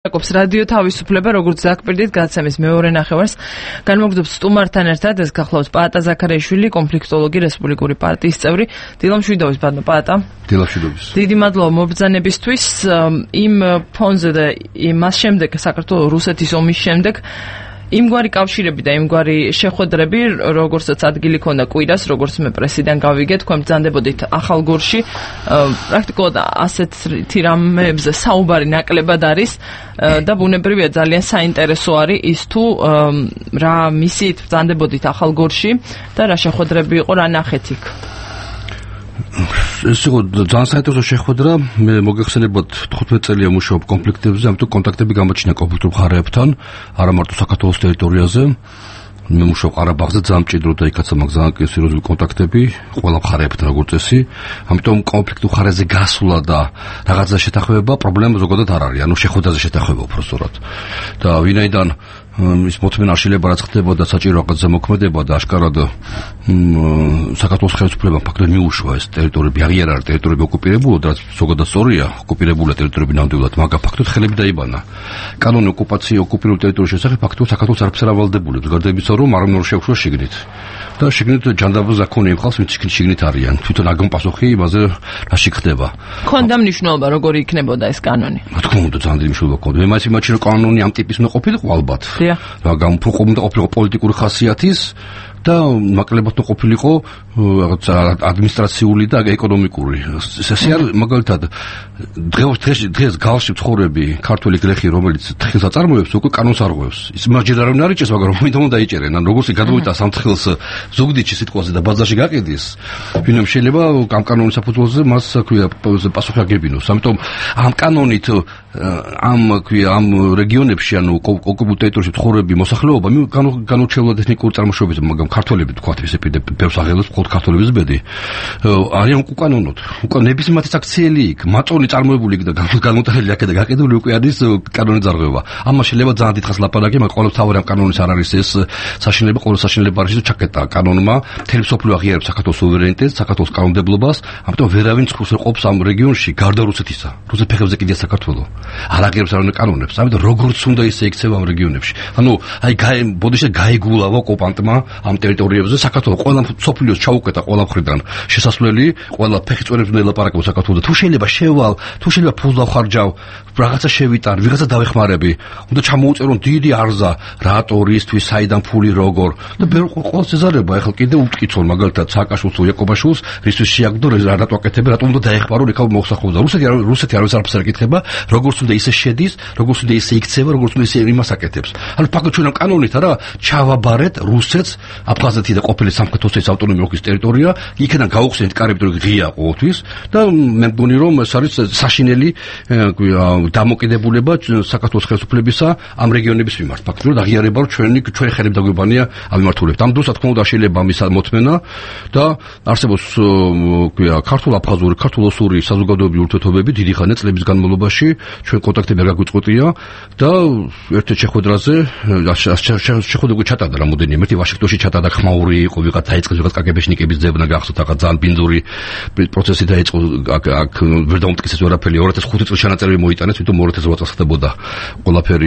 აკობს რადიო თავისუფლება, როგორც ზაკპირდით გაცემის მეორე ნახევარს განმოგზობს სტუმართან ერთად ეს გახლავს პაატა ზაქარიაშვილი, კონფლიქტოლოგი, რესპუბლიკური პარტიის წევრი. დილამშვიდობის ბატონო პაატა. დილამშვიდობის. დიდი მადლობა მობრძანებისთვის. იმ ფონზე და მას შემდეგ საქართველოს რუსეთის ომის შემდეგ იმგვარი კავშირები და იმგვარი შეხვედრები, როგორცაც ადგილი ქონდა კვირას, როგორც მე პრესიდან გავიგე, თქვენ ბრძანდებოდით ახალგორში, პრაქტიკულად ასეთი რამეებზე საუბარი ნაკლებად არის და ბუნებრივია ძალიან საინტერესო არის ის თუ რა მისიით ბრძანდებოდით ახალგორში და რა შეხვედრები იყო, რა ნახეთ იქ. ეს იყო ძალიან საინტერესო შეხვედრა. მე მოგეხსენებათ 15 წელია მუშაობ კონფლიქტებზე, ამიტომ კონტაქტები გამოჩინა კონფლიქტურ მხარეებთან, არა მარტო საქართველოს ტერიტორიაზე. მე მუშაობ ყარაბაღზე, ძალიან მჭიდროდა იქაცა მაგ ძალიან სერიოზული კონტაქტები ყველა მხარეებთან როგორც წესი. ამიტომ კონფლიქტურ მხარეზე გასვლა და რაღაცა შეთანხმება პრობლემა ზოგადად არ არის, ანუ შეხვედრაზე შეთანხმება უფრო სწორად. და ვინაიდან ის მოთმენა შეიძლება რაც ხდებოდა საჭირო რაღაცა მოქმედება და აშკარად საქართველოს ხელისუფლებამ ფაქტობრივად მიუშვა ეს ტერიტორიები, აღიარა რა ტერიტორიები ოკუპირებულო, რაც ზოგადად სწორია, ოკუპირებულა ტერიტორიები ნამდვილად, მაგრამ ფაქტობრივად ხელები დაიბანა. კანონი ოკუპაცია ოკუპირებულ ტერიტორიის შესახებ ფაქტობრივად საქართველოს არაფერს არ ავალდებულებს, გარდა იმისა, რომ არ უნდა შეუშვას შიგნით. და შიგნით ჯანდაბო ზაქონი იმხავს, ვინც შიგნით არიან. თვითონ აგონ პასუხი იმაზე, რა შეგხდება. ქონდა მნიშვნელობა როგორი იქნებოდა ეს კანონი? რა თქმა უნდა, ძალიან დიდი მნიშვნელობა ჰქონდა. მე მაინც იმაჩი რომ კანონი ამ ტიპის უნდა ყოფილიყო ალბათ. მაგრამ უფრო ყოფილიყო პოლიტიკური ხასიათის და ნაკლებად ყოფილიყო რაღაცა ადმინისტრაციული და ეკონომიკური. ესე არის მაგალითად დღეს გალში ცხოვრები ქართველი გლეხი, რომელიც თხილს აწარმოებს, უკვე კანონს არღვევს. ის მარჯერ არ უნდა არიჭეს, მაგრამ მოინდა უნდა იჭერენ. ან როგორც გადმოვიდა სამთხილს ზუგდიდში სიტყვაზე და ბაზარში გაყიდის, ვინმე შეიძლება ამ კანონის საფუძველზე მას ქვია პასუხი აგებინოს. ამიტომ ამ კანონით ამ რეგიონებში, ანუ ოკუპირებულ ტერიტორიებში ცხოვრები მოსახლეობა განურჩევლად ეთნიკური წარმოშობის, მაგრამ ქართველები თქვათ ესე ბევრს აღელვებს მხოლოდ ქართველების ბედი არიან უკანონოდ. უკან ნებისმიერი აქციელი იქ, მაწონი წარმოებული იქ და განმოტანილი აქ და გაყიდული უკვე არის კანონის ძარღვევა. ამას შეიძლება ძალიან დიდხანს ლაპარაკი, მაგრამ ყოველ თავი ამ კანონის არ არის ეს საშინელება, ყოველ საშინელება არის ჩაკეტა კანონმა. მთელი მსოფლიო აღიარებს საქართველოს სუვერენიტეტს, საქართველოს კანონმდებლობას, ამიტომ ვერავინ ცხურს ყოფს ამ რეგიონში გარდა რუსეთისა. რუსეთის ფეხებზე კიდია საქართველო. არ აღიარებს არავინ კანონებს, ამიტომ როგორც უნდა ისე იქცევა ამ რეგიონებში. ანუ ბოდიშე გაიგულავა ოკუპანტმა ამ ტერიტორიებზე საქართველოს ყველა სოფლიოს ჩაუკეტა ყველა მხრიდან შესასვლელი, ყველა ფეხი წვერებს უნდა ელაპარაკოს საქართველოს. თუ შეიძლება შევალ, თუ შეიძლება ფულს დავხარჯავ, რაღაცა შევიტან, ვიღაცა დავეხმარები, უნდა ჩამოუწერონ დიდი არზა, რატო, რისთვის, საიდან ფული, როგორ. და ყველა ზეზარება, ახლა კიდე უტკიცონ მაგალითად სააკაშვილს თუ იაკობაშვილს, რისთვის შეაგდო, რატო აკეთებ, რატომ უნდა დაეხმარო, იქა მოხსახობდა. რუსეთი არავის არაფერს არ ეკითხება, როგორც უნდა ისე შედის, როგორც უნდა ისე იქცევა, როგორც უნდა ისე იმას აკეთებს. ანუ ფაქტობრივად ჩვენ ამ კანონით არა ჩავაბარეთ რუსეთს აფხაზეთი და ყოფილი სამხრეთ ოსეთის ავტონომიური ოლქის ტერიტორია, იქიდან გაუხსენეთ კარები, რომ ღია ყოველთვის და მე მგონი რომ ეს არის საშინელი დამოკიდებულება საქართველოს ხელისუფლებისა ამ რეგიონების მიმართ. ფაქტობრივად აღიარება რომ ჩვენი ხელები დაგვიბანია ამ მიმართულებით. ამ დროს რა თქმა უნდა შეიძლება ამის მოთმენა და არსებობს ქართულ-აფხაზური, ქართულ-ოსური საზოგადოებრივი ურთიერთობები დიდი ხანია წლების განმავლობაში, ჩვენ კონტაქტები არ გაგვიწყვეტია და ერთ-ერთ შეხვედრაზე შეხვედრა ჩატარდა რამოდენიმე, ერთი ვაშინგტონში ჩატარდა, ხმაური იყო, ვიღაც დაიწყეს, ვიღაც კგბ-შნიკების ძებნა გახსოვთ, რაღაც ძალიან ბინძური პროცესი დაიწყო, აქ ვერ დაუმტკიცეს ვერაფერი, 2005 წელს ჩანაწერი მოიტანეს, თვითონ 2008 წელს ხდებოდა ყველაფერი.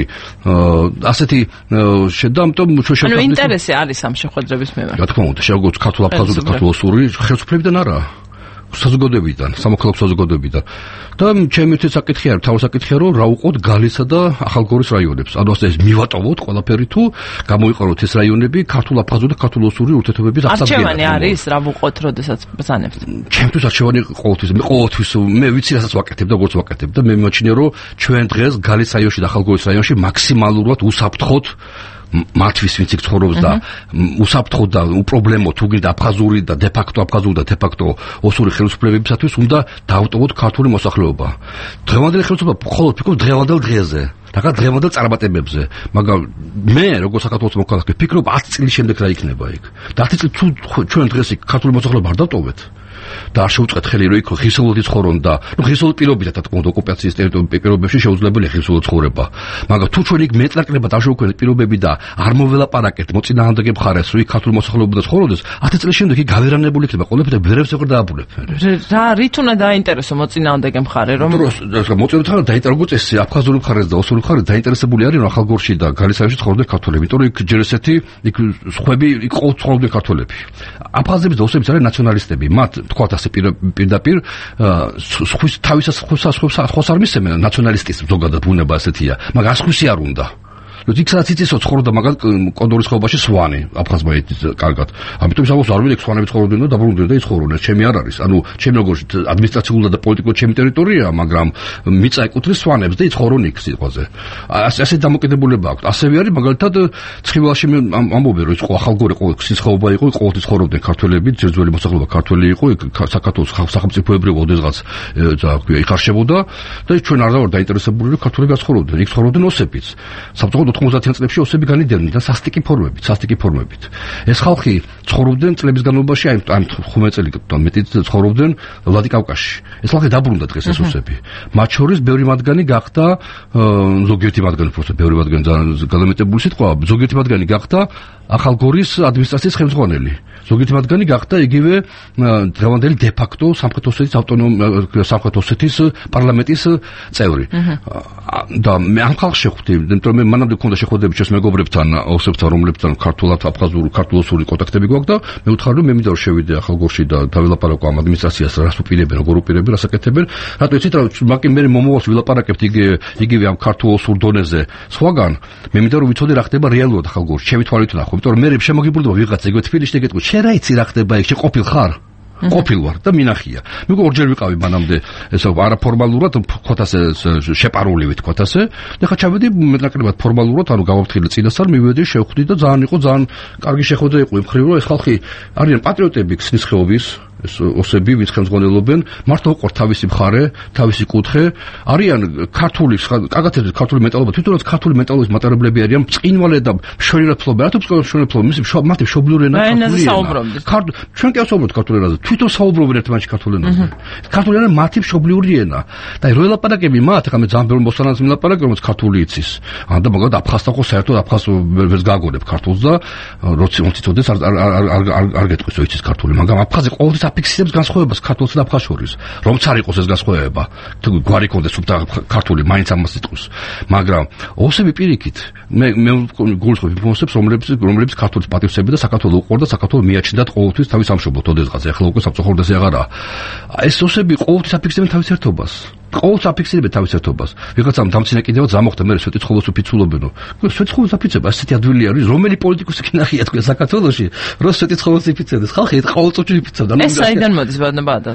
ასეთი ამიტომ ჩვენ ანუ ინტერესი არის ამ შეხვედრების მიმართ. რა თქმა უნდა, როგორც ქართულ-აფხაზური და ქართულ-ოსური ხელისუფლებიდან არა, საზოგადოებიდან, სამოქალაქო საზოგადოებიდან. და ჩემი თვითონ საკითხი არის, თავის საკითხია, რომ რა უყოთ გალისა და ახალგორის რაიონებს. ანუ ასე ეს მივატოვოთ ყველაფერი თუ გამოიყაროთ ეს რაიონები ქართულ-აფხაზური და ქართულ-ოსური ურთიერთობების აღსადგენად. არჩევანი არის, რა ვუყოთ, როდესაც ბრძანებთ. ჩემთვის არჩევანი ყოველთვის მე ვიცი რასაც ვაკეთებ და როგორც ვაკეთებ და მე მიმაჩნია, რომ ჩვენ დღეს გალის რაიონში და ახალგორის რაიონში მაქსიმალურად უსაფრთხოთ მართვის ვინც იქ ცხოვრობს და უსაფრთხო და უპრობლემო თუ გინდა აფხაზური და დე-ფაქტო აფხაზური და დე-ფაქტო ოსური ხელისუფლებებისათვის უნდა დაავტოვოთ ქართული მოსახლეობა. დღევანდელი ხელისუფლება მხოლოდ ფიქრობს დღევანდელ დღეზე, რაღაც დღევანდელ წარმატებებზე, მაგრამ მე როგორც საქართველოს მოქალაქე ფიქრობ 10 წლის შემდეგ რა იქნება იქ. და 10 წელი თუ ჩვენ დღეს იქ ქართული მოსახლეობა არ დავტოვეთ, და არ შეუწყეთ ხელი რომ იქ ღირსეულად იცხოვრონ და ღირსეულად პირობითად თქო ოკუპაციის პირობებში შეუძლებელი ღირსეულად ცხოვრება მაგრამ თუ ჩვენ იქ მეტნაკლებად არ შევქმნით პირობები და არ მოველაპარაკეთ მოწინააღმდეგე მხარეს რომ იქ ქართული მოსახლეობა ცხოვრობდეს 10 წლის შემდეგ იქ გავერანებული იქნება ყველაფერი ვერებს ეგრე დააბუნებენ რა რით უნდა დაინტერესო მოწინააღმდეგე მხარე რომ მოწინააღმდეგე მხარე დაინტერესებული წესი აფხაზური მხარეს და ოსური მხარე დაინტერესებული არის რომ ახალგორში და გალისიაში ცხოვრობდნენ ქართველები იმიტომ რომ იქ ჯერ ესეთი იქ სხვები იქ ყოველ ცხოვრობდნენ ქართველები აფხაზები და ოსები არიან ნაციონალისტები მათ თქვათ ასე პირდაპირ სხვას არ მისცემენ ნაციონალისტის ზოგადად ბუნება ასეთია მაგრამ ასხვისი არ უნდა იქაც იცისო ცხოვრობდა მაგალ კონდორის ხეობაში სვანი აფხაზმა კარგად ამიტომ სამოს არ ვიდექ სვანები ცხოვრობდნენ და დაბრუნდნენ და იცხოვრდნენ ჩემი არ არის ანუ ჩემი როგორც ადმინისტრაციულად და პოლიტიკურად ჩემი ტერიტორია მაგრამ მიწა ეკუთვნის სვანებს და იცხოვრონ იქ სიტყვაზე ასე დამოკიდებულება აქვს ასევე არის მაგალითად ცხივალში ამბობენ რომ იყო ახალგორი სიცხეობა იყო ყოველთვის ცხოვრობდნენ ქართველები ძერძველი მოსახლეობა ქართველი იყო საქართველოს სახელმწიფოებრივ ოდესღაც იხარშებოდა და ჩვენ არ დავარ დაინტერესებული რომ ქართველები ცხოვრობდნენ იქ ცხოვრობდნენ ოსებიც საბჭოთა 90-იან წლებში ოსები განიდებდნენ და სასტიკი ფორმებით. ეს ხალხი ცხოვრობდნენ წლების განმავლობაში აი 5 წელი მეტი ცხოვრობდნენ ვლადიკავკაზში. ეს ხალხი დაბრუნდა დღეს ეს ოსები. მათ შორის ბევრი მათგანი გახდა ზოგიერთი მათგანი პროცესში ბევრი მათგანი გადამეტებული სიტყვა, ზოგიერთი მათგანი გახდა ახალგორის ადმინისტრაციის ხელმძღვანელი. ზოგიერთი მათგანი გახდა იგივე დღევანდელი დე-ფაქტო სამხრეთ ოსეთის პარლამენტის წევრი. და მე ამ ხალხს შეხვდი, იმიტომ რომ მანამდე მქონდა შეხვედრები ჩვენს მეგობრებთან, ოსებთან, რომლებთან ქართულ-აფხაზური კონტაქტები გვაქვს და მე ვუთხარი რომ მე მინდა რომ შევიდე ახალგორში და დავილაპარაკო ამ ადმინისტრაციას, რას უპირებენ, როგორ უპირებენ, რას აკეთებენ. რატო იცით რა, მაგ მე მომავალს ვილაპარაკებთ იგივე ამ ქართულ-ოსურ დონეზე სხვაგან. მე მინდა რომ ვიცოდე რა ხდება რეალურად ახალგორში, ჩემი თვალით ვნახო, იმიტომ რომ მე შემოგიბრუნდება ვიღაცა იგივე თბილისში გეტყვი, შენ რა იცი რა ხდება იქ, შენ ყოფილ ხარ? ყოფილ ვარ და მინახია. მე ორჯერ ვიყავი მანამდე ესე არაფორმალურად თქვათ ასე შეპარულივით თქვათ ასე და ხა ჩავედი მეტნაკლებად ფორმალურად ანუ გავაფრთხილე წინასწარ მივედი შევხვდი და ძალიან კარგი შეხვედრა იყო იმ ხრივ რომ ეს ხალხი არიან პატრიოტები ქსნის ხეობის ეს ოსები ვინც ხელმძღვანელობენ მართლა უყურთ თავისი მხარე თავისი კუთხე არიან ქართული კაგათებს ქართული მენტალობა თვითონაც ქართული მენტალობის მატარებლები არიან წინვალე და მშვენივრად რატო მშვენივრად მისი მათი მშობლიური ენა ჩვენ კი ვსაუბრობთ ქართულ ენაზე თვითონ საუბრობენ ერთმანეთში ქართულ ენაზე ქართული ენა მათი მშობლიური ენა და რო ელაპარაკები მათ ახლა მე ძალიან ბევრი მოსანანს ვილაპარაკე რომელიც ქართული იცის და მაგალითად აფხაზთან ხო საერთოდ აფხაზს ვერც გააგონებ ქართულს და როცა თვითონაც არ გეტყვის რომ იცის ქართული მაგრამ აფხაზი ყოველთვის აფიქსირებს განსხვავებას ქართულსა და აფხაზს შორის. რომც არ იყოს ეს განსხვავება, თუ გვარი კონდეს უბრალოდ ქართული მაინც ამას იტყვის. მაგრამ ოსები პირიქით, მე გულისხმობ ინფორმაციებს, რომლებიც ქართულის პატივცემი და საქართველოს უყურდა, საქართველოს მიაჩნდათ ყოველთვის თავის სამშობლოდ, ოდესღაც ახლა უკვე სამწუხაროდ ესე აღარაა. ეს ოსები ყოველთვის აფიქსირებენ თავის ერთობას. ყოველთვის აფიქსირებენ თავის ერთობას. ვიღაცამ დამცინე კიდევაც ამოხდა მე სვეტიცხოველს უფიცულობენო. სვეტიცხოველს აფიცება, ასეთი ადვილი არის, რომელი პოლიტიკოსი კინახია თქვენ საქართველოში, რომ სვეტიცხოველს იფიცებდეს. ხალხი ყოველწუთში იფიცებდა. ეს საიდან მოდის ბანაბადა?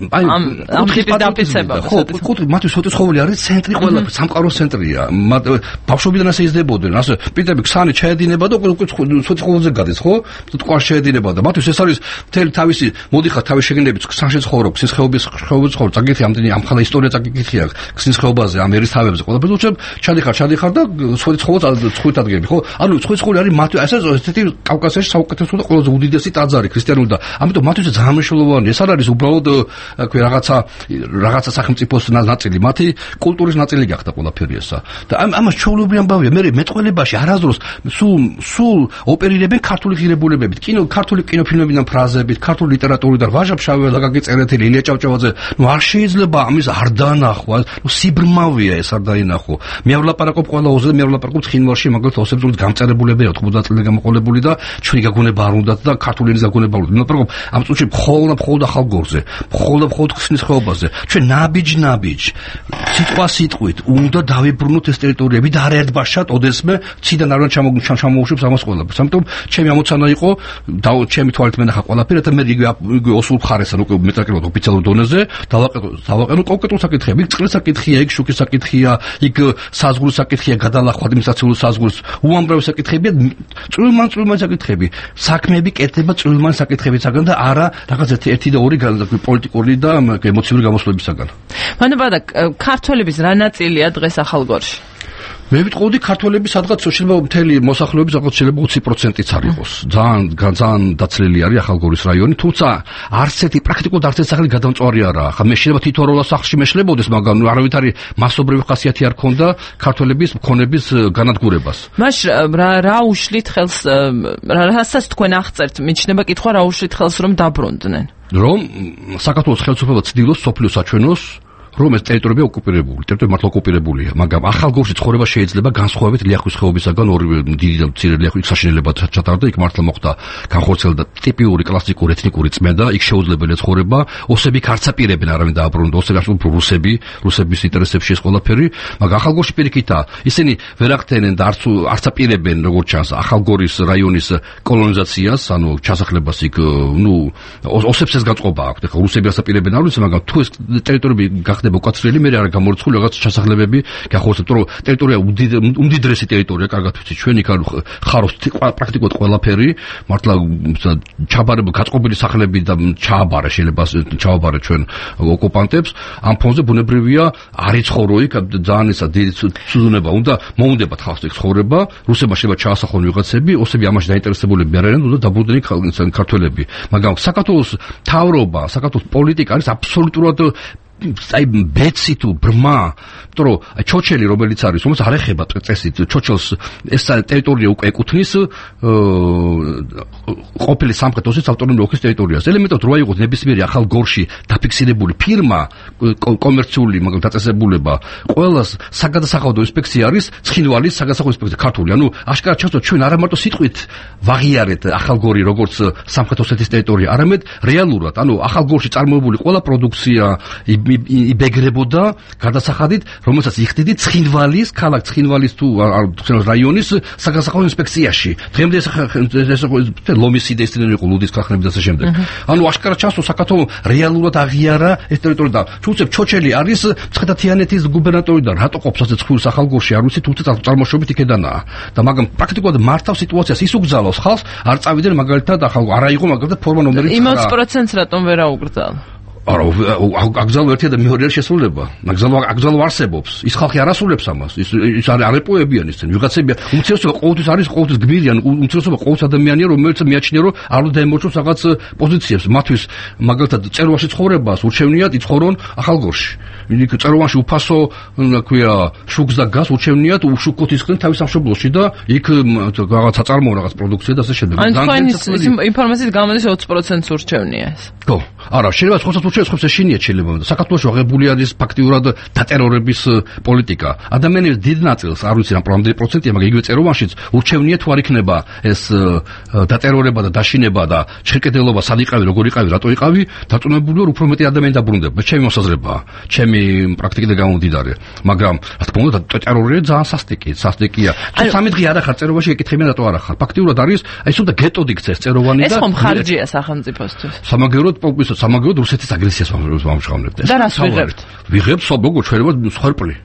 ამ ტიპის დაფიცება. ხო, მათთვის სვეტიცხოველი არის ცენტრი ყველა, სამყაროს ცენტრია. ბავშვობიდან ასე იზრდებოდნენ, ასე პირდაპირ ქსანი ჩაედინება და უკვე სვეტიცხოველზე გადის, ხო? თქვა შეედინება და მათთვის ეს არის მთელი თავისი მოდიხარ თავის შეგნებით ქსანში ცხოვრობ, ქსნის ხეობის ცხოვრობ, წაგიხი ამდენი ამ ხალა ისტორია წაგიხია ქსნის ხეობაზე, ამ ერისთავებზე, ყველაფერს უჩებ, ჩადიხარ და სვეტიცხოველს ცხույთ ადგები, ხო? ანუ სვეტიცხოველი არის მათთვის ესეთი კავკასიაში საუკეთესო და ყველაზე უდიდესი ტაძარი ქრისტიანული და ამიტომ მათთვის ძალიან მნიშვნელოვანია. ეს არ არის უბრალოდ აკვე რაღაცა სახელმწიფოს ნაწილი, მათი კულტურის ნაწილი გახდა ყველაფერი ესა. და ამას ჩვეულებრივი ამბავია. მე მეტყველებაში არასდროს სულ ოპერირებენ ქართული ღირებულებებით. ქართული კინოფილმებიდან ფრაზებით, ქართული ლიტერატურიდან ვაჟა-ფშაველა, ლაგაკი წერეთელი, ილია ჭავჭავაძე. არ შეიძლება ამის არ დაანახვა. სიბრმავია ეს არ დაინახო. მე ვლაპარაკობ ყველა ოსზე, მე ვლაპარაკობ ცხინვალში, მაგალითად ოსებს გამწერებულები 90 წელი გამოყოლებული და ჩვენი გაგონება არ უნდათ და ქართული ენის გაგონება არ უნდათ. ვლაპარაკობ ამ წუთში მხოლოდ ახალგორზე, მხოლოდ ქსნის ხეობაზე. ჩვენ ნაბიჯ სიტყვით უნდა დავიბრუნოთ ეს ტერიტორიები და არაერთბაშად ოდესმე ციდან არ ჩამოუშვებს ამას ყველაფერს. ამიტომ ჩემი ამოცანა იყო და ჩემი თვალით მენახა ყველაფერი, და მე იგივე ოსურ მხარესთან უკვე მეტაკლებად ოფიციალურ დონეზე დავაყენო კონკრეტულ საკითხები. იქ წყლის საკითხია, იქ შუქის საკითხია, იქ საზღვრის საკითხია, გადალახვა ადმინისტრაციული საზღვრის, უამრავი საკითხებია, წვრილმან საკითხები. საქმეები კეთდება წვრილმან საკითხებისაგან და არა რაღაც ერთი და ორი პოლიტიკური და ემოციური გამოსვლებისაგან. მანდა ქართველების რა ნაწილია დღეს ახალგორში? მე ვიტყოდი ქართველები სადღაც შეიძლება მთელი მოსახლეობის რაღაც შეიძლება 20%-იც არ იყოს. ძალიან დაცლილი არის ახალგორის რაიონი, თუმცა არც ერთი პრაქტიკულად არც ერთი სახელი გადამწვარი არაა. ხა მე შეიძლება თითოეულ სახლში მეშლებოდეს, მაგრამ არავითარი მასობრივი ხასიათი არ ქონდა ქართველების მქონების განადგურებას. მაშ რა უშლით ხელს, რასაც თქვენ აღწერთ, მიჩნდება კითხვა რა უშლით ხელს რომ დაბრუნდნენ. რომ საქართველოს ხელისუფლება ცდილობს სოფლიო საჩვენოს რომ ეს ტერიტორიები ოკუპირებული, ტერიტორია მართლა ოკუპირებულია, მაგრამ ახალგორში ცხოვრება შეიძლება განსხვავებით ლიახვის ხეობისაგან ორივე დიდი და მცირე ლიახვის საშინელებად ჩატარდა, იქ მართლა მოხდა განხორციელდა ტიპიური კლასიკური ეთნიკური წმენდა, იქ შეუძლებელია ცხოვრება, ოსები არცაპირებენ არავინ დააბრუნდა, ოსები არსებობენ რუსების ინტერესებში ეს ყველაფერი, მაგრამ ახალგორში პირიქითაა, ისინი ვერ ახდენენ და არცაპირებენ როგორც ჩანს ახალგორის რაიონის კოლონიზაციას, ანუ ჩასახლებას იქ, ოსებს ეს გაწყობა აქვთ, ეხლა რუსები არცაპირებენ არ ვიცი, მაგრამ თუ ეს ტერიტორიები უკაცრიელი მე არ გამორიცხული რაღაც ჩასახლებები გახორციელდა, რომ ტერიტორია უმდიდრესი ტერიტორია, კარგად ვიცი ჩვენ იქ ხარობს პრაქტიკულად ყველაფერი, მართლა ჩაბარება გაწყობილი სახლები და ჩააბარა შეიძლება ჩააბარა ჩვენ ოკუპანტებს, ამ ფონზე ბუნებრივია არ იცხოვრო იქ ძალიან ისა დიდი ცუძუნება უნდა მოუნდებათ ხალხს იქ ცხოვრება, რუსებმა შეიძლება ჩაასახლონ ვიღაცები, ოსები ამაში დაინტერესებულები არ არიან, უნდა დაბრუნდნენ ქართველები, მაგრამ საქართველოს მთავრობა, საქართველოს პოლიტიკა არის აბსოლუტურად ბეცი თუ ბრმა, იმიტომ რომ ჩოჩელი რომელიც არის, რომელიც არ ეხება წესით, ჩოჩელს ეს ტერიტორია უკვე ეკუთვნის ყოფილი სამხრეთ ოსეთის ავტონომიური ოლქის ტერიტორიას. ელემენტად რო აიღოთ ნებისმიერი ახალგორში დაფიქსირებული ფირმა, კომერციული დაწესებულება, ყველას საგადასახადო ინსპექცია არის ცხინვალის საგადასახადო ინსპექცია ქართული. ანუ აშკარად ჩანს, ჩვენ არა მარტო სიტყვით ვაღიარეთ ახალგორი როგორც სამხრეთ ოსეთის ტერიტორია, არამედ რეალურად, ანუ ახალგორში წარმოებული ყველა პროდუქცია იბეგრებოდა გადასახადით, რომელსაც იხდიდი ცხინვალის, ქალაქ ცხინვალის თუ რაიონის საგადასახადო ინსპექციაში. დღემდე ეს ლომის სიდესტინე იყო ლუდის ქარხნები და ასე შემდეგ. ანუ აშკარად ჩანს, რომ საქართველოს რეალურად აღიარა ეს ტერიტორია და თუმცა ჩოჩელი არის მცხეთა-თიანეთის გუბერნატორი და რატო ყოფს ასე ცხვილს ახალგორში არ ვიცი, თუმცა წარმოშობით იქედანაა. და მაგრამ პრაქტიკულად მართავს სიტუაციას ის უგზავნოს ხალხს, არ წავიდნენ მაგალითად არ აიღო მაგალითად ფორმა ნომერი 9. იმას პროცენტს რატომ ვერ აუგრძალა? არა, აგზალო ერთი და მეორე არ შესრულება. აგზალო არსებობს. ის ხალხი არ ასრულებს ამას. ის არ ეპოებიან ისინი. ვიღაცები უმცირესობა ყოველთვის არის, ყოველთვის გმირიან, უმცირესობა ყოველთვის ადამიანია, რომელიც მიაჩნია, რომ არ უნდა ემორჩოს რაღაც პოზიციებს. მათთვის მაგალითად წეროვანში ცხოვრებას ურჩევნიათ იცხოვრონ ახალგორში. იქ წეროვანში უფასო, ქვია, შუქს და გაზს ურჩევნიათ, უშუქოთ ისხდნენ თავის სამშობლოში და იქ რაღაც აწარმოო რაღაც პროდუქცია და ასე შემდეგ. ან თქვენ ის ინფორმაციით გამოდის 20%-ს ურჩევნია ეს. ხო, არა, შეიძლება ხოსაც ხოც შეშინია შეიძლება. საქართველოში აღებული არის ფაქტიურად დატერორების პოლიტიკა. ადამიანების დიდ ნაწილს არ ვიცი რა პროცენტია, მაგრამ იგივე წეროვანშიც ურჩევნია თუ არ იქნება ეს დატერორება და დაშინება და შეკეტელობა სად იყავი, როგორ იყავი, რატო იყავი, დაწუნებული ვარ უფრო მეტი ადამიანი დაბრუნდება. ჩემი მოსაზრებაა, ჩემი პრაქტიკიდან გამომდინარე. მაგრამ რა თქმა უნდა ტერორი ძალიან სასტიკია. თუ 3 დღე არ ახარ წეროვანში ეკითხებიან რატო არ ახარ. ფაქტიურად არის, აი სულ და გეტოდი გწეს წეროვანი და ეს ხომ ხარჯია სახელმწიფოსთვის. სამაგეროდ რუსეთის აგრესიას ვამჟღავნებთ. და რას ვიღებთ? ვიღებთ საბოგო ჩვენება სხერპლი.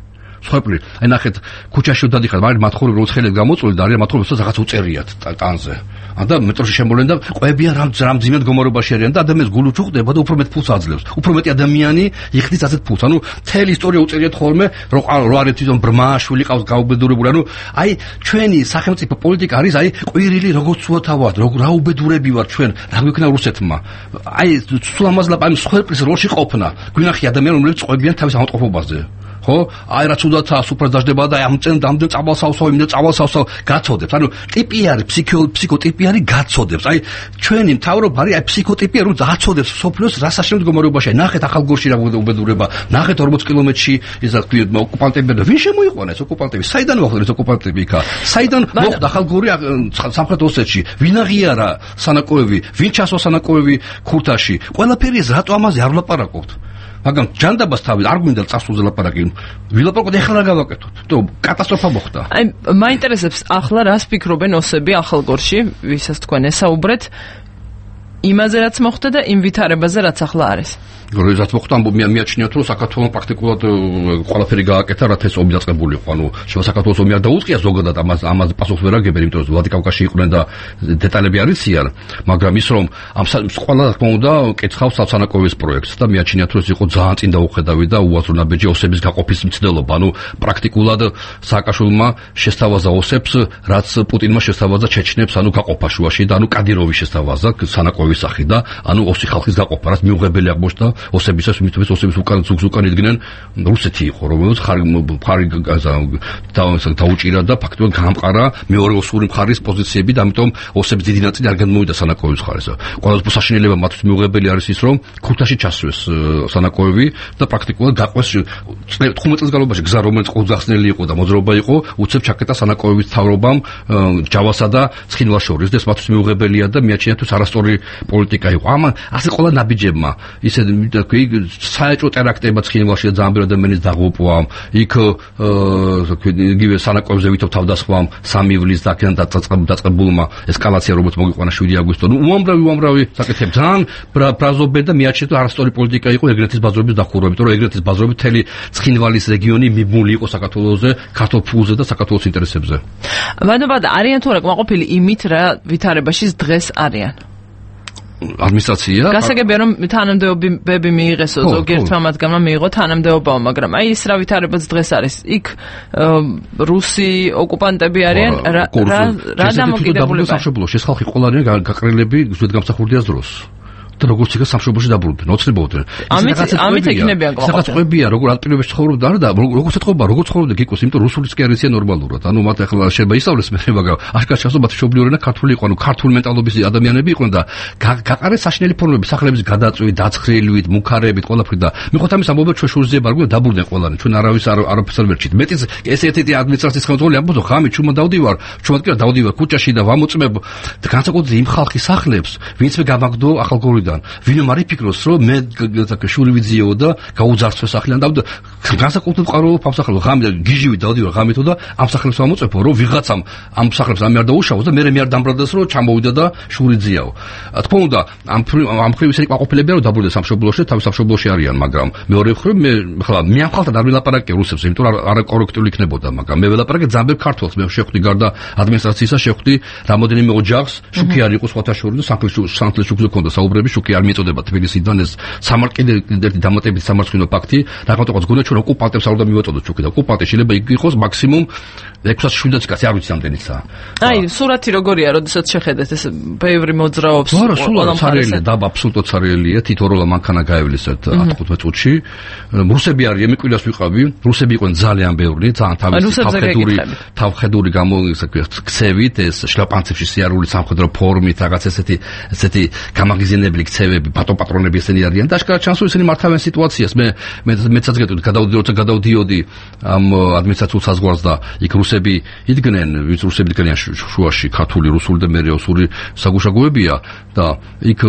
აი ნახეთ, ქუჩაში დადიხარ, მაგრამ მათხოვრები რომ ცხელეთ გამოწველი და არიან მათხოვრებსაც რაღაც უწერიათ ტანზე. და მეტროში შემოვლენ და ყვებიან რამ ძიმე მდგომარეობაში არიან და ადამიანს გული უჭუხდება და უფრო მეტ ფულს აძლევს. უფრო მეტი ადამიანი იხდის ასეთ ფულს. ანუ მთელი ისტორია უწერიათ ხოლმე, რომ არის თვითონ ბრმა, შვილი ყავს გაუბედურებული. ანუ აი ჩვენი სახელმწიფო პოლიტიკა არის აი ყვირილი როგორც უათავად, რა უბედურები ვარ ჩვენ, რა გვექნა რუსეთმა. აი სულ ამას ლაპარაკი სხერპლის როლში ყოფნა. გვინახი ადამიანები, რომლებიც ყვებიან თავის ავტოფობაზე. ხო? აი რაც უდათა სუპრას დაждდება და ამწენ დამდენ წაბალსავსავ, იმდენ წაბალსავსავ გაწოდებს. ანუ ტიპი არის ფსიქოტიპი არის გაწოდებს. აი ჩვენი მთავრობა არის აი ფსიქოტიპია, რომ გაწოდებს სოფლიოს რა საშინელ მდგომარეობაშია. ნახეთ ახალგორში რა უბედურება. ნახეთ 40 კილომეტრში ის რა ქვია ოკუპანტები და ვინ შემოიყვანა ეს ოკუპანტები? საიდან მოხდა ეს ოკუპანტები იქა? საიდან მოხდა ახალგორი სამხრეთ ოსეთში? ვინ აღიარა სანაკოები? ვინ ჩასვა სანაკოები ქურთაში? ყველაფერი ეს რატო ამაზე არ ვლაპარაკობთ? მაგრამ ჯანდაბას თავი არ გვინდა წასულზე ლაპარაკი. ვილაპარაკოთ ეხლა რა გავაკეთოთ? თუმცა კატასტროფა მოხდა. აი მაინტერესებს ახლა რას ფიქრობენ ოსები ახალგორში, ვისაც თქვენ ესაუბრეთ. იმაზე რაც მოხდა და იმ ვითარებაზე რაც ახლა არის. როდესაც მოხდა მიაჩნიათ რომ საქართველოს პრაქტიკულად ყველაფერი გააკეთა რაც ეს ომი დაწყებული იყო. ანუ საქართველოს ომი არ დაუწყია ზოგადად ამაზე პასუხს ვერ აგებენ, იმიტომ რომ ვლადიკავკაზში იყვნენ და დეტალები არ იციან, მაგრამ ის რომ ამ ყველა თქმა უნდა კითხავს სანაკოევის პროექტს და მიაჩნიათ რომ ეს იყო ძალიან წინ დაუხედავი და უაზრო ნაბიჯი ოსების გაყოფის მცდელობა. ანუ პრაქტიკულად სააკაშვილმა შესთავაზა ოსებს, რაც პუტინმა შესთავაზა ჩეჩნებს, ანუ გაყოფა შუაში და ანუ კადიროვის შესთავაზა სანაკოევის სახით და ანუ ოსი ხალხის გაყოფა, რაც მიუღებელი აღმოჩნდა ოსებისაც, მithmes ოსების უკან ზუგს უკან იდგნენ რუსეთი იყო, რომელიც მხარი დაუჭირა და ფაქტობრივად გაამყარა მეორე ოსური მხარის პოზიციები და ამიტომ ოსების დიდი ნაწილი არ განმოვიდა სანაკოევის მხარეს. ყველაზე საშინელება მათთვის მიუღებელი არის ის, რომ ქუთაისში ჩასვეს სანაკოევი და პრაქტიკულად გაყვეს 15 წლის განმავლობაში გზა, რომელიც ყურძახსნელი იყო და მოძრაობა იყო, უცებ ჩაკეტა სანაკოევის თავრობამ ჯავასა და ცხინვალს შორის და ეს მათთვის მიუღებელია და მიაჩნიათ რომ არასწორი პოლიტიკა იყო. ამან ასე ყველა ნაბიჯებმა ისე საეჭვო ტერაქტებმა ცხინვალში და ძალიან ბევრი ადამიანის დაღუპვა, იქ იგივე სანაკოევზე ვითომ თავდასხვამ 3 ივლისს დაკეთან დაწყებულმა ესკალაცია, როგორც მოგიყვანა 7 აგვისტო. ნუ უამრავი საკითხები ძალიან ბრაზობენ და მიაჩნიათ რომ არასწორი პოლიტიკა იყო ეგრეთის ბაზრობის დახურვა, იმიტომ რომ ეგრეთის ბაზრობით მთელი ცხინვალის რეგიონი მიბმული იყო საქართველოზე, ქართულ ფულზე და საქართველოს ინტერესებზე. ვადობად არიან თუ რა კმაყოფილი იმით რა ვითარებაში დღეს არიან? ადმინისტრაცია გასაგებია რომ თანამდებობები მიიღესო, ზოგიერთმა მათგანმა მიიღო თანამდებობა, მაგრამ აი ეს რა ვითარებაც დღეს არის. იქ რუსი ოკუპანტები არიან, რა დამოკიდებულება? სამშობლოში ეს ხალხი ყველანი გაყრილები ზედგამსახურდიას დროს. და როგორც იქა სამშობლოში დაბრუნდნენ, ოცნებობდნენ. ამით ეკნებიან კმაყოფილება. სადაც ყვებია, როგორ ატყილებში ცხოვრობდა და როგორ ეთყობა, როგორ ცხოვრობდა გიკოს, იმიტომ რუსულიც კი არ იციან ნორმალურად. ანუ მათ ახლა შეიძლება ისწავლეს მე, მაგრამ აშკარად ჩასო მათ მშობლიურ ენა ქართული იყო, ანუ ქართული მენტალობის ადამიანები იყვნენ და გაყარეს საშინელი ფორმები, სახლების გადაწვით, დაცხრილივით, მუქარებით, ყველაფრით და მიყოთ ამის ამბობა ჩვენ შურზია ბარგო დაბრუნდნენ ყველანი. ჩვენ არავის არაფერს არ ვერჩით. მეტიც ეს ერთ-ერთი ადმინისტრაციის ხელმძღვანელი ამბობს, ხამი ჩვენ დავდივარ, ჩვენ კი დავდივარ ქუჩაში და ვამოწმებ განსაკუთრებით იმ ხალხის სახლებს, ვინც მე გამაგდო ახალგორიდან. ვინმე არ იფიქროს, რომ მე შური ვიძიეო და გაუძარცვე სახლიდან და განსაკუთრებით ყარულობ ამ სახლებს, ღამით გიჟივით დავდივარ ღამითო და ამ სახლებს ვამოწმებო, რომ ვიღაცამ ამ სახლებს ამი არ დაუშავოს და მე არ დამბრალდეს, რომ ჩამოვიდა და შური ძიაო. თქმა უნდა, ამ მხრივ ისეთი კმაყოფილებია, რომ დაბრუნდეს სამშობლოში, თავის სამშობლოში არიან, მაგრამ მეორე მხრივ მე ხლა მე ამ ხალხთან არ ვილაპარაკე რუსებს, იმიტომ რომ არ კორექტული იქნებოდა, მაგრამ მე ვილაპარაკე ძალიან ბევრ ქართველს, მე შეხვდი გარდა ადმინისტრაციისა, შეხვდი რამოდენიმე ოჯახს, შუქი არ იყო სხვათა შორის და სამთლის შუქზე ქონდა საუბრები, შუქი არ მიწოდება თბილისიდან ეს სამარკიდერტი დამატებით სამარცხინო ფაქტი, რაღაცა გქონდა ჩვენ ოკუპანტებს არ უნდა მივაწოდოთ შუქი და ოკუპანტი შეიძლება იყოს მაქსიმუმ 600-700 კაცი, არ ვიცი ამდენიცაა. აი, სურათი როგორია, როდესაც შეხედეთ ეს ბევრი მოძრაობს. არა, სულად ცარიელია, და აბსოლუტურად ცარიელია, თითო როლა მანქანა გაევლისათ 10-15 წუთში. რუსები არიან, მე კვირას ვიყავი, რუსები იყვნენ ძალიან ბევრი, ძალიან თავხედური გამოიქცევით, ეს შლაპანცებში სიარული სამხედრო ფორმით, რაღაც ესეთი გამაღიზიანებელი ქცევები, პატრონები ესენი არიან და აშკარად ჩანს, რომ ისინი მართავენ სიტუაციას. მეცაც გეტყვით, გადავდიოდი ამ ადმინისტრაციულ საზღვარს და იქ რუსები იდგნენ შუაში, ქართული, რუსული და მეორე ოსური საგუშაგოებია და იქ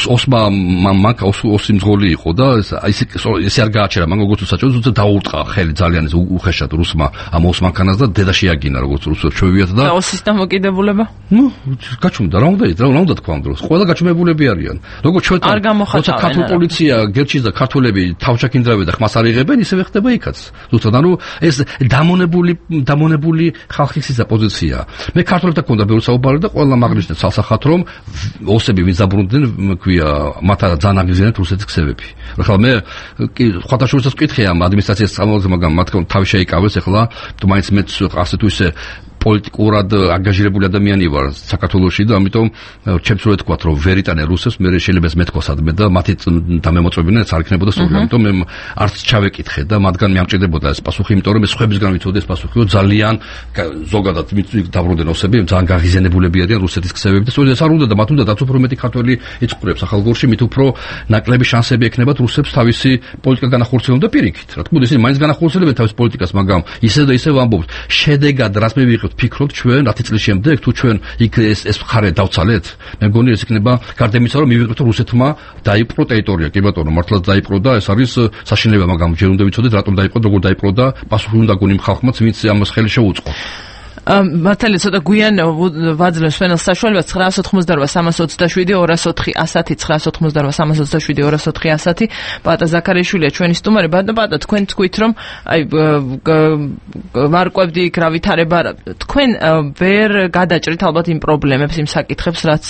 ოსი მძღოლი იყო და ესე არ გააჩერა, მან როგორც საჭირო დაურტყა ხელი ძალიან უხეშად რუსმა ამ ოს მანქანას და დედა შეაგინა როგორც რუსებს ჩვევიათ და ოსის დამოკიდებულება? ნუ გაჩუმდა, რა უნდა თქვა ამ დროს. ყველა გაჩუმებულები არიან. როგორც ჩვენ როცა ქართული პოლიცია გერჩის და ქართველები თავშაკინდრავენ და ხმას არ იღებენ, ისევე ხდება იქაც. ზუსტად ანუ ეს დამონებული ხალხის პოზიცია. მე ქართველებთან მქონდა ბევრი საუბარი და ყველა მაგნიშნებს ცალსახად, რომ ოსები ვინც დაბრუნდნენ, ქვია, მათ ძალიან აღიზიანებთ რუსეთის ქსევები. ახლა მე სხვათა შორისაც ვკითხე ამ ადმინისტრაციას წარმომადგენლებს, მაგრამ მათ თავი შეიკავეს, ახლა თუ მაინც მეც ასე თუ ისე პოლიტიკურად ანგაჟირებული ადამიანი ვარ საქართველოში და ამიტომ ჩემს რო ეთქვათ, რომ ვერ იტანე რუსებს, მე შეიძლება ეს მეთქვა სადმე და მათი დამემოწმებინა არ იქნებოდა სწორი. ამიტომ მე არც ჩავეკითხე და მათგან მიამჭირდებოდა ეს პასუხი, იმიტომ რომ ეს სხვებისგან ვიცოდი ეს პასუხი, რომ ძალიან ზოგადად დაბრუნდნენ ოსები, ძალიან გაღიზიანებულები არიან რუსეთის ქსევები და სწორედ ეს არ უნდა და მათ უნდა უფრო მეტი ქართველი იწყვრებს ახალგორში, მით უფრო ნაკლები შანსები ექნებათ რუსებს თავისი პოლიტიკა განახორციელონ და პირიქით. რა თქმა უნდა, ისინი მაინც განახორციელებენ თავის პოლიტიკას, მაგრამ ისე და ისე ვამბობთ, შედეგად რაც მე ვიღებთ ფიქრობთ ჩვენ 10 წლის შემდეგ თუ ჩვენ იქ ეს მხარე დავცალეთ, მე მგონი ეს იქნება გარდა იმისა, რომ მივიღებთ რომ რუსეთმა დაიპყრო ტერიტორია, კი ბატონო, მართლაც დაიპყრო და ეს არის საშინელება, მაგრამ ჯერ უნდა ვიცოდეთ რატომ დაიპყრო, როგორ დაიპყრო და პასუხი უნდა გონი იმ ხალხმაც, ვინც ამას ხელი შეუწყო. მართალია ცოტა გვიან ვაძლევს სვენელს საშუალებას 988-327-988-327-204 პატა ზაქარიშვილია ჩვენი სტუმარი. ბატონო, თქვენ თქვით რომ აი ვარკვევდი იქ რა ვითარება, თქვენ ვერ გადაჭრით ალბათ იმ პრობლემებს, იმ საკითხებს, რაც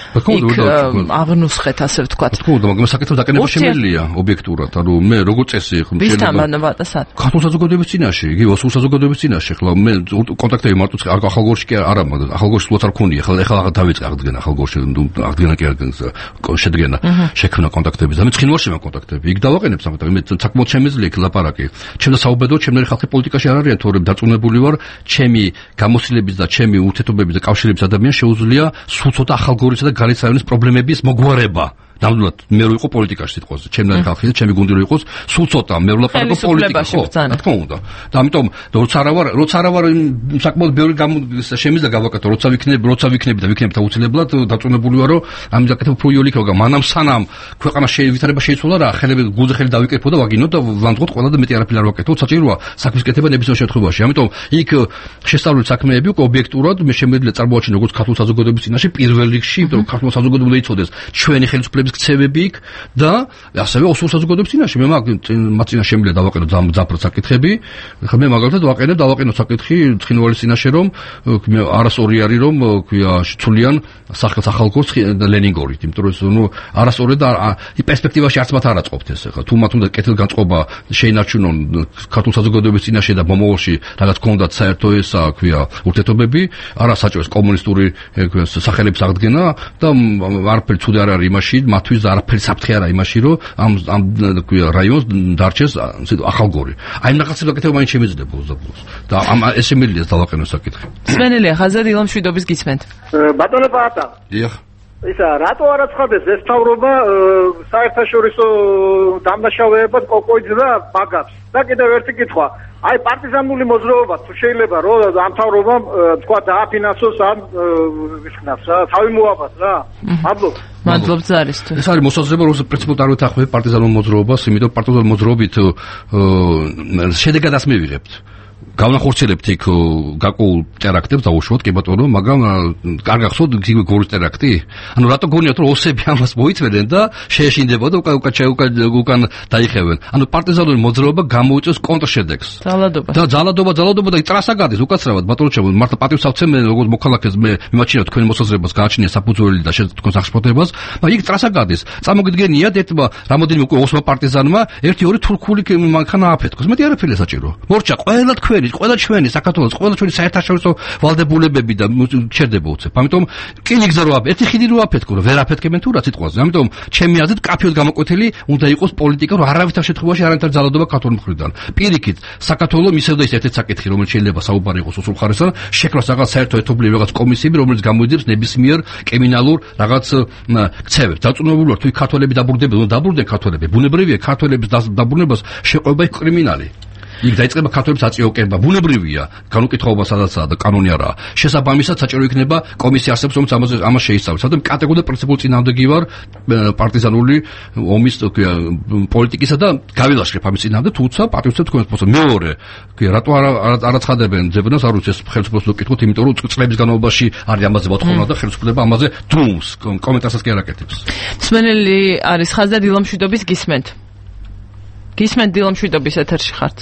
იქ აღნუსხეთ, ასე ვთქვათ. თქო, მაგრამ საკითხებს დაკენება შემიძლია ობიექტურად. ანუ მე როგორ წესი ხომ შეიძლება ქართულ საზოგადოების წინაშე, იგი ოსურ საზოგადოების წინაშე, ხლა მე კონტაქტები მარტო ახალგორში კი არ ამბობ, ახალგორში უცხოთარ ქონია, ახლა დავიწყე აღდგენა ახალგორში, აღდგენა კი არ შედგენა, შექმნა კონტაქტები, და მე ცხინვალში მაქვს კონტაქტები, იქ დავაყენებ სამყარო, მე საკმაოდ შემიძლია იქ ლაპარაკი. ჩემ და საუბედო, ჩემნაირი ხალხი პოლიტიკაში არ არიან, თორემ დარწმუნებული ვარ, ჩემი გამოცდილების და ჩემი ურთიერთობების და კავშირების ადამიანს შეუძლია სულ ცოტა ახალგორისა და გარეთ რაიონის პრობლემების მოგვარება. ნამდვილად მე რო იყო პოლიტიკაში სიტყვაზე, ჩემნაირი ხალხი და ჩემი გუნდი რო იყოს, სულ ცოტა მე რო ლაპარაკო პოლიტიკაში, ხო, რა თქმა უნდა. და ამიტომ როცა არა ვარ საკმაოდ ბევრი შემიძლია გავაკეთო, როცა ვიქნები და ვიქნებ აუცილებლად დაწუნებული ვარ, რომ ამის გაკეთება უფრო იოლი იქნება, მანამ სანამ ქვეყანა ვითარება შეიცვალა რა, გულზე ხელი დავიკერფო და ვაგინო და ვამძღოთ ყველა და მეტი არაფერი არ ვაკეთო, საჭიროა საქმის კეთება ნებისმიერ შემთხვევაში. ამიტომ იქ შესწავლილი საქმეები უკვე ობიექტურად მე შემიძლია წარმოაჩინო როგორც ქართულ საზოგადოების წინაშე პირველ რიგში, იმიტომ რომ ქართულ საზოგადოებამ იცოდეს ჩვენი ხელისუფლების ქცევები იქ და ასევე ოსურ საზოგადოების წინაშე მე მათ წინაშე შემიძლია დავაყენო ძაფრად საკითხები. ხა მე მაგალითად დავაყენო საკითხი ცხინვალის წინაშე, რომ არასწორი არის რომ ქვია ცვლიან სახელს ახალგორს ლენინგორით, იმიტომ რომ ნუ არასწორი და პერსპექტივაში არც მათ არ აწყობთ ეს. ხა თუ მათ უნდა კეთილგანწყობა შეინარჩუნონ ქართულ საზოგადოების წინაშე და მომავალში რაღაც კონდათ საერთო ესა ქვია ურთიერთობები, არა საჭიროს კომუნისტური სახელების აღდგენა და არაფერი ცუდი არ არის იმაში, მათთვის არაფერი საფრთხე არა იმაში, რომ ამ ქვია რაიონს დარჩეს ახალგორი. აი რაღაცა გაკეთება მაინც შემიძლია ბოლოს და ეს შემიძლია დავაყენო საკითხი. სვენელია ხაზად ილამ შვიდობის გისმენთ. ბატონო პაატა. დიახ. ისა რატო არ აცხადეს ეს თავრობა საერთაშორისო დამნაშავეებად კოკოიძე და მაგავს? და კიდევ ერთი კითხვა. აი პარტიზანული მოძრაობა თუ შეიძლება რომ ამ თავრობამ თქვა დააფინანსოს ამ ისქნას რა, თავი მოაბას რა. მადლობთ ზარისთვის. ეს არის მოსაზრება, რომ პრინციპულად არ ვეთანხმები პარტიზანულ მოძრაობას, იმიტომ პარტიზანულ მოძრაობით შედეგადაც მივიღებთ. გავნახორციელებთ იქ გაკოულ ტერაქტებს დაუშვოთ, კი ბატონო, მაგრამ კარგ ახსოვთ იგივე გორის ტერაქტი? ანუ რატო გონიათ რომ ოსები ამას მოიწვევენ და შეეშინდება და უკან დაიხევენ? ანუ პარტიზანული მოძრაობა გამოიწვევს კონტრშედეგს. ძალადობა და ტრასა გადის უკაცრავად, ბატონო ჩემო, მართლა პატივს ავცემ მე როგორც მოქალაქეს მე მიმაჩნია თქვენი მოსაზრებას, გააჩნია საფუძველი და თქვენ სახსრბოდებას, მაგრამ იქ ტრასა გადის. წამოგიდგენიათ ერთმა რამოდენიმე უკვე ოსმა პარტიზანმა 1-2 თურქული მანქანა ააფეთქოს. მეტი არაფერია საჭირო. მორჩა ყველა ყველა ჩვენი საქართველოს, ყველა ჩვენი საერთაშორისო ვალდებულებები და ჩერდება უცებ. ამიტომ კილიგზა რო ერთი ხიდი რო აფეთქო, ვერ აფეთქებენ თუ რა სიტყვაზე. ამიტომ ჩემი აზრით კაფეოდ გამოკვეთილი უნდა იყოს პოლიტიკა, რომ არავითარ შემთხვევაში არანაირ ძალადობა ქართული მხრიდან. პირიქით, საქართველოს ისევ და ის ერთ-ერთი საკითხი, რომელიც შეიძლება საუბარი იყოს უსულ ხარისხიან, შექმნას რაღაც საერთო ერთობლივი რაღაც კომისიები, რომელიც გამოიძებს ნებისმიერ კრიმინალურ რაღაც ქცევებს. დაწუნებული ვარ, თუ ქართველები დაბრუნდებიან, დაბრუნდნენ ქართველები. ბუნებრივია ქართველების დაბრუნებას შეყვება იქ კრიმინალი. იქ დაიწყება ქართველებს აწიოკება, ბუნებრივია, განუკითხაობა სადაცაა და კანონი არაა. შესაბამისად საჭირო იქნება კომისია არსებობს, რომელიც ამას შეისწავლოს. სადაც კატეგორიულად პრინციპულ წინააღმდეგი ვარ პარტიზანული ომის პოლიტიკისა და გავილაშქრებ ამის წინააღმდეგ, თუმცა პატივცემ თქვენს პოსტს. მეორე, რატო არ აცხადებენ ძებნას, არ ვიცი ეს ხელისუფლებას ვკითხოთ, იმიტომ რომ წლების განმავლობაში არის ამაზე მოთხოვნა და ხელისუფლება ამაზე დუმს კომენტარსაც კი არ აკეთებს. სვენელი არის ხაზდა დილამშვიდობის გისმენთ. გისმენთ დილამშვიდობის ეთერში ხართ.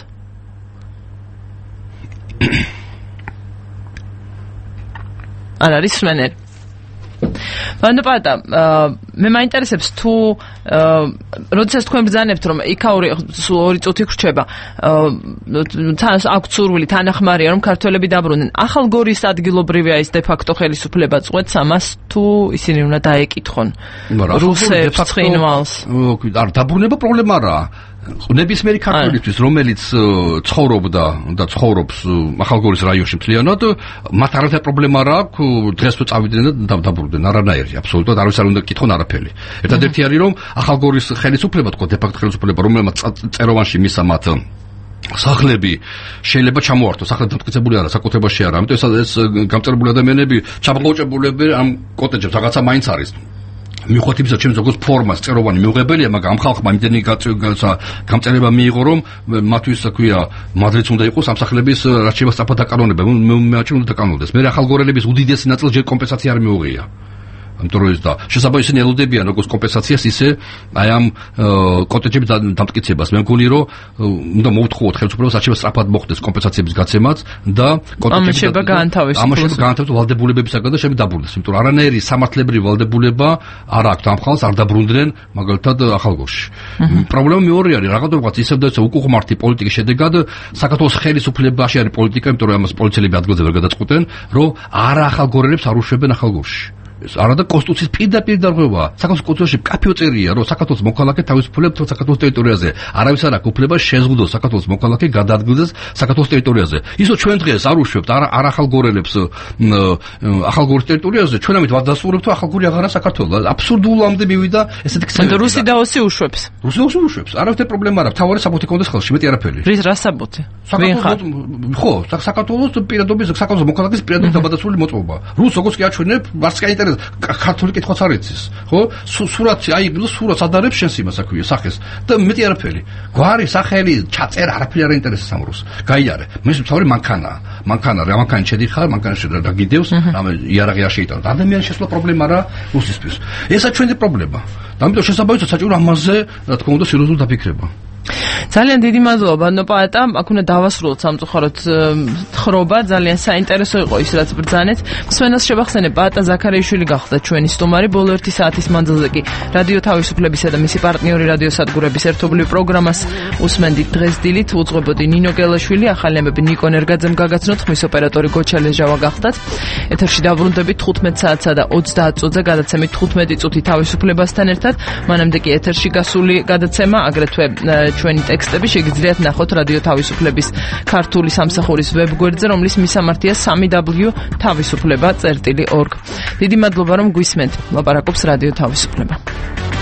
არ არის სვენელი. ბატონო პაატა, მე მაინტერესებს თუ როდესაც თქვენ ბრძანებთ რომ იქაური 2 წუთი ხრჩება, თან აქვს სურვილი თანახმარია რომ ქართველები დაბრუნდნენ. ახალგორის ადგილობრივია ის დე ფაქტო ხელისუფლება წყვეტს ამას თუ ისინი უნდა დაეკითხონ რუსებს ცხინვალს? არ დაბრუნება პრობლემა არაა. ნებისმიერი ქართველისთვის, რომელიც ცხოვრობდა და ცხოვრობს ახალგორის რაიონში მთლიანად, მათ არავითარი პრობლემა არ აქვს დღეს თუ წავიდნენ და დაბრუნდნენ, არანაირი, აბსოლუტურად არავის არ უნდა კითხონ არაფერი. ერთადერთი არის რომ ახალგორის ხელისუფლება, თქო, დე-ფაქტო ხელისუფლება, რომელმაც წეროვანში მისცა მათ სახლები შეიძლება ჩამოართოს, სახლები დამტკიცებული არა, საკუთრებაში არა. ამიტომ ეს გამწერებული ადამიანები, ჩამოყოჭებულები ამ კოტეჯებს რაღაცა მაინც არის. მიუხედავად იმისა, ჩემს როგორც ფორმას წეროვანი მიუღებელია, მაგრამ ამ ხალხმა იმდენი გამწერება მიიღო, რომ მათთვის ქვია, მადრიდს უნდა იყოს სამსახლების რაც შეიძლება სწრაფად დაკანონება, მეაჩვენ უნდა დაკანონდეს. მე ახალგორელების უდიდესი ნაწილი ჯერ კომპენსაცია არ მიუღია. ამიტომ ის და შესაძლოა ისინი ელოდებიან როგორც კომპენსაციას, ისე აი ამ კოტეჯების დამტკიცებას. მე მგონი რომ უნდა მოვთხოვოთ ხელისუფლებას, რაც შეიძლება სწრაფად მოხდეს კომპენსაციების გაცემაც და კოტეჯების განთავისუფლება ვალდებულებებისაგან და შეიძლება დაბრუნდეს. იმიტომ რომ არანაირი სამართლებრივი ვალდებულება არ აქვს ამ ხალხს, არ დაბრუნდნენ მაგალითად ახალგორში. პრობლემა მეორე არის, რაღაცნაირად ისევ და ისევ უკუღმართი პოლიტიკის შედეგად საქართველოს ხელისუფლებაში არის პოლიტიკა, იმიტომ რომ ამას პოლიციელები ადგილზე ვერ გადაწყვეტენ, რომ არა ახალგორელებს არ უშვებენ ახალგორში. არადა კონსტიტუციის პირდაპირ დარღვევაა. საქართველოს კონსტიტუციაში კაფეო წერია, რომ საქართველოს მოქალაქე თავისუფლებს საქართველოს ტერიტორიაზე. არავის არ აქვს უფლება შეზღუდოს საქართველოს მოქალაქე გადაადგილდეს საქართველოს ტერიტორიაზე. ისო ჩვენ დღეს არ უშვებთ არ ახალგორელებს ახალგორის ტერიტორიაზე, ჩვენ ამით ვადასტურებთ, რომ ახალგორი აღარა საქართველოს. აბსურდულამდე მივიდა ესეთი ქსელი. რუსი და ოსი უშვებს. რუსი უშვებს. არავითარ პრობლემა არ აქვს. თავარი საბუთი კონდეს ხელში, მეტი არაფერი. რა საბუთი? ხო, საქართველოს პირადობის საქართველოს მოქალაქის პირადობის დაბადებული მოწყობა. რუსს როგორც კი აჩვენებ, არც კაი ქართული კითხვაც არ იცის, ხო? სურათი აიღო, სურათს ადარებს შენს იმას აქვია, სახეს და მეტი არაფერი. გვარი, სახელი, ჩაწერა, არაფერი არ ინტერესებს ამ რუსს. გაიარე. მის თავი მანქანა, რა მანქანი შედიხარ, მანქანაში და გიდევს, ამ იარაღი არ შეიტანო. ადამიანის შესვლა პრობლემა არა რუსისთვის. ესა ჩვენი პრობლემა. ამიტომ შესაბამისად საჭირო ამაზე, რა თქმა უნდა, სერიოზულად დაფიქრება. ძალიან დიდი მადლობა, ნოპაატა, აქ უნდა დავასრულოთ სამწუხაროდ თხრობა, ძალიან საინტერესო იყო ის, რაც ბრძანეთ. მსვენელს შევახსენებ, პაატა ზაქარიაშვილი გახდა ჩვენი სტუმარი, ბოლო 1 საათის მანძილზე კი რადიო თავისუფლებისა და მისი პარტნიორი რადიო სადგურების ერთობლივ პროგრამას უსმენდით დღეს დილით, უძღვებოდი ნინო გელაშვილი, ახალი ამბები ნიკო ნერგაძემ გაგაცნოთ, ხმის ოპერატორი გოჩა ლეჟავა გახდათ. ეთერში დაბრუნდებით 15 საათსა და 30 წუთზე, გადაცემით 15 წუთი თავისუფლებასთან ერთად, მანამდე კი ეთერში გასული გადაცემა, აგრეთვე ჩვენი ტექსტები შეგიძლიათ ნახოთ რადიო თავისუფლების ქართული სამსახურის ვებგვერდზე, რომლის მისამართია www.tavisufleba.org. დიდი მადლობა რომ გვისმენთ. ლაპარაკობს რადიო თავისუფლება.